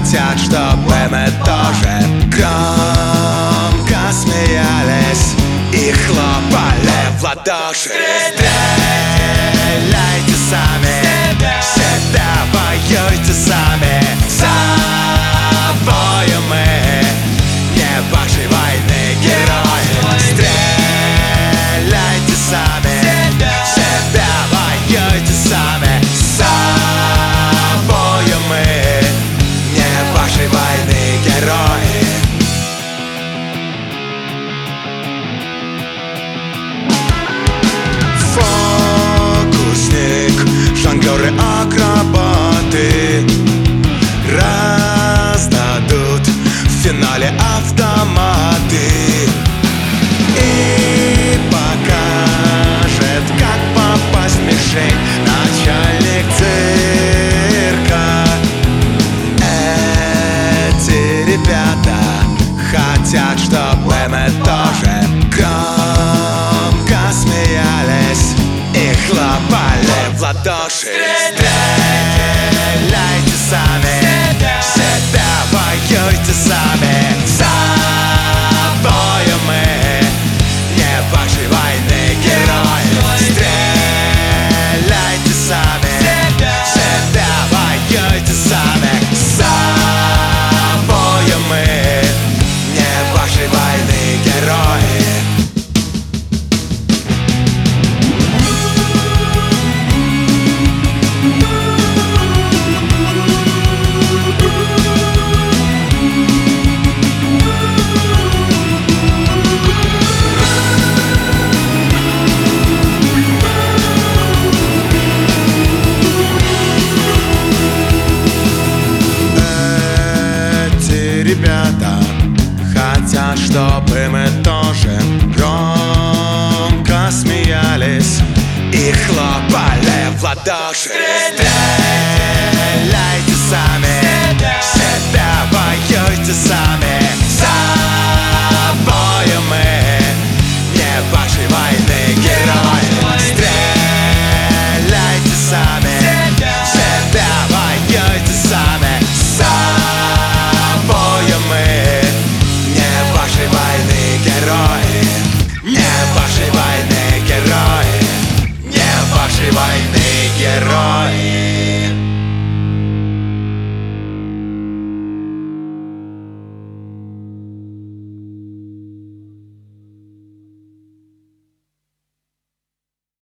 хотят, чтобы мы тоже громко смеялись и хлопали в ладоши. Стреляйте сами, себя воюйте сами. Собою мы не вашей войны герои. Стреляйте сами, себя воюйте сами. Собою мы не вашей войны герои. Фокусник, жонглеры, акробаты раздадут в финале автоматы и покажет, как попасть в мишень начальник цирка. Эти ребята хотят, чтобы мы тоже громко смеялись и хлопали в ладоши. Стреляйте сами, себя воюйте сами. Собою мы не вашей войны герои. Стреляйте сами, себя воюйте сами. Собою мы не вашей войны герои. Ребята хотят, чтобы мы тоже громко смеялись и хлопали в ладоши.